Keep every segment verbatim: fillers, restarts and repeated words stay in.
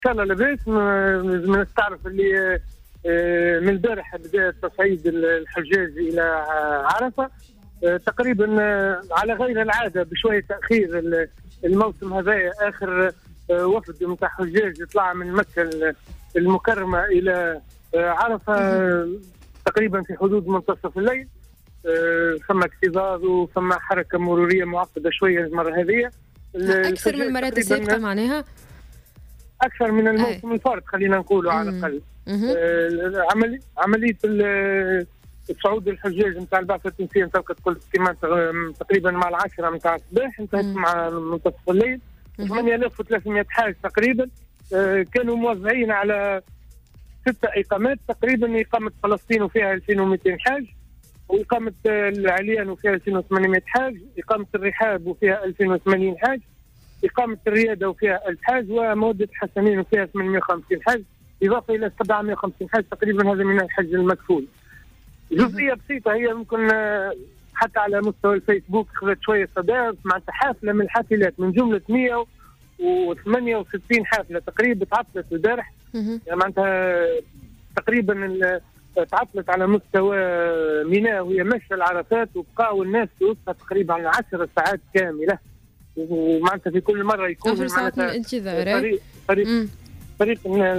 شاء الله لاباس. لازم نستعرف اللي من البارح بدا تصعيد الحجاج الى عرفه تقريبا على غير العاده بشويه تاخير الموسم هذا. اخر وفد نتاع حجاج طلع من مكه المكرمه الى عرفه تقريبا في حدود منتصف الليل. ثم اكتظاظ وثم حركه مروريه معقده شويه المره هذه اكثر من المرات السابقه معناها اكثر من الموسم الفارط خلينا نقولوا على الاقل. آه عملي عمليه الصعود الحجاج نتاع البعثه التونسيه انطلقت قلت كما تقريبا مع العاشره نتاع الصباح انتهت مع منتصف الليل. ثمانية آلاف وثلاثمائة حاج تقريبا آه كانوا موزعين على ستة اقامات تقريبا. اقامه فلسطين وفيها ألفين ومئتين حاج، واقامه العليان وفيها ألفين وثمانمائة حاج، اقامه الرحاب وفيها ألفين وثمانين حاج، إقامة الريادة وفيها ألف حاج، ومودة حسنين وفيها ثمانمائة وخمسين حاج، إضافة إلى سبعمائة وخمسين حاج تقريبا. هذا من الحج المكفول. جزئية بسيطة هي ممكن حتى على مستوى الفيسبوك أخذت شوية صدى معناتها حافلة من الحافلات من جملة مئة وثمانية وستين حافلة تقريبا تعطلت البارح. يعني معناتها تقريبا تعطلت على مستوى ميناء وهي مشى العرفات وبقاو الناس في وسطها تقريبا على عشر ساعات كاملة. ومعناتها في كل مره يكون عشر ساعات من الانتظار. طريق طريق طريق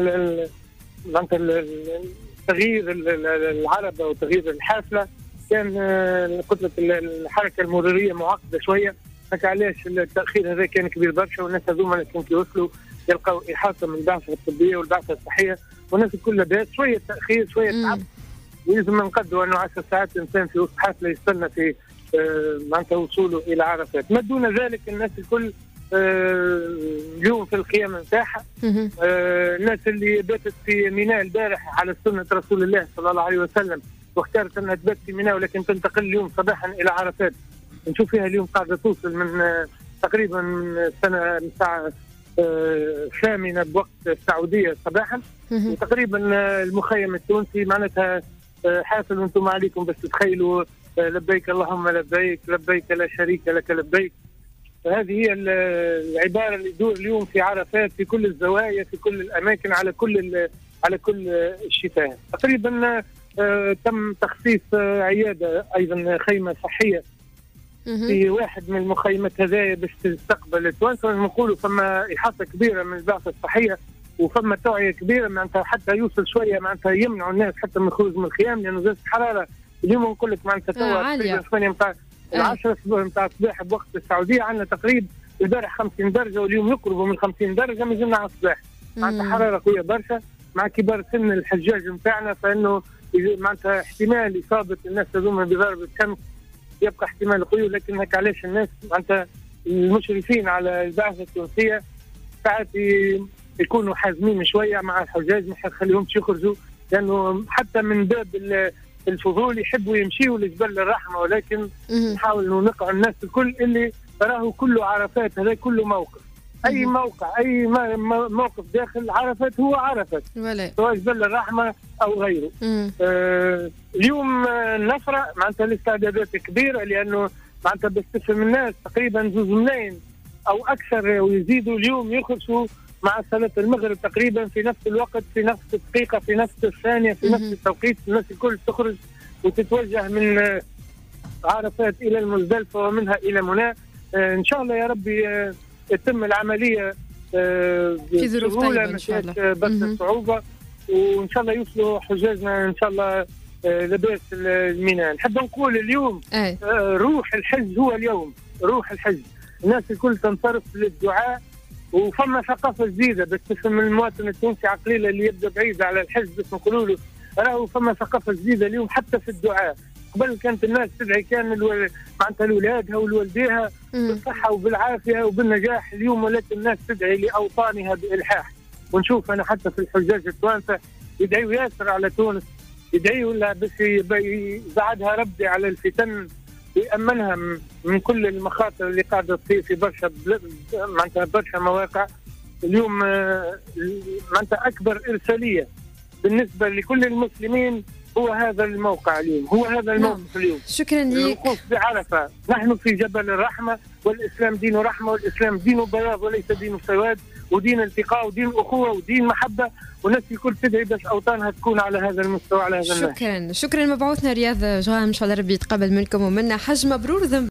معناتها تغيير العربه وتغيير الحافله كان قلت لك الحركه المروريه معقده شويه. هكا علاش التاخير هذا كان كبير برشا. والناس هذوما اللي كانوا يوصلوا يلقاو احاطه من البعثه الطبيه والبعثه الصحيه والناس الكل لاباس. شويه تاخير شويه تعب ولازم نقدروا انه عشر ساعات الانسان في وسط حافله يستنى في آه معناتها وصوله الى عرفات. ما دون ذلك الناس الكل آه اليوم في القيام نتاعها. آه الناس اللي باتت في ميناء البارح على سنه رسول الله صلى الله عليه وسلم واختارت انها تبات في ميناء ولكن تنتقل اليوم صباحا الى عرفات. نشوف فيها اليوم قاعده توصل من آه تقريبا من السنه الساعه الثامنه آه بوقت السعوديه صباحا. وتقريبا آه المخيم التونسي معناتها آه حافل وانتم عليكم بس تتخيلوا لبيك اللهم لبيك لبيك لا شريك لك لبيك. فهذه هي العباره اللي تدور اليوم في عرفات في كل الزوايا في كل الاماكن على كل على كل الشفاه. تقريبا آه تم تخصيص آه عياده ايضا خيمه صحيه في واحد من المخيمات هذايا باش تستقبل التوانسه. نقولوا فما احاطه كبيره من البعثه الصحيه وفما توعيه كبيره معناتها حتى يوصل شويه معناتها يمنعوا الناس حتى من الخروج من الخيام لانه زادت الحراره اليوم. نقول لك معناتها توا ثمانية نتاع العشرة نتاع الصباح بوقت السعوديه عندنا تقريبا البارح خمسين درجه واليوم يقربوا من خمسين درجه مازلنا على الصباح. معناتها حراره قويه برشا مع كبار سن الحجاج نتاعنا فانه معناتها احتمال اصابه الناس هذوما بضربه شمس يبقى احتمال قوي. لكن هيك علاش الناس معناتها المشرفين على البعثه التونسيه ساعات يكونوا حازمين شويه مع الحجاج ما يخليهمش يخرجوا لانه حتى من باب الفضول يحبوا يمشيوا لجبل الرحمه. ولكن نحاول نقع الناس الكل اللي راهو كله عرفات. هذا كله موقف اي موقع اي موقف داخل عرفات هو عرفات سواء جبل الرحمه او غيره. آه اليوم النفره معناتها الاستعدادات كبيره لانه معناتها باش تفهم الناس تقريبا زوج ملايين او اكثر ويزيدوا اليوم يخرجوا مع صلاة المغرب تقريبا في نفس الوقت في نفس الدقيقة في نفس الثانية في نفس التوقيت. الناس الكل تخرج وتتوجه من عرفات إلى المزدلفة ومنها إلى منى. آه إن شاء الله يا ربي آه تتم العملية آه في ظروف طيبة إن شاء الله بس الصعوبة وإن شاء الله يوصلوا حجاجنا إن شاء الله آه لباس الميناء. نحب نقول اليوم آه روح الحج هو اليوم روح الحج. الناس الكل تنصرف للدعاء وفما ثقافه جديده باش تفهم المواطن التونسي عقليله اللي يبدا بعيد على الحج باش نقولوا له راهو فما ثقافه جديده اليوم حتى في الدعاء. قبل كانت الناس تدعي كان الو... معناتها لاولادها ولوالديها بالصحه وبالعافيه وبالنجاح. اليوم ولات الناس تدعي لاوطانها بالحاح. ونشوف انا حتى في الحجاج التوانسه يدعيوا ياسر على تونس يدعيوا لها باش يبعدها ربي على الفتن ويأمنها من كل المخاطر اللي قاعده تصير في برشا معناتها برشا مواقع. اليوم معناتها اكبر ارساليه بالنسبه لكل المسلمين هو هذا الموقع اليوم هو هذا الموقف اليوم. شكرا لك. الوقوف بعرفه. نحن في جبل الرحمه والاسلام دين رحمه والاسلام دين بياض وليس دين سواد ودين التقاء ودين اخوه ودين محبه، والناس الكل تدعي باش اوطانها تكون على هذا المستوى على هذا النحو. شكرا شكرا مبعوثنا رياض جوهان، ان شاء الله ربي يتقبل منكم ومنا حج مبرور ذنب.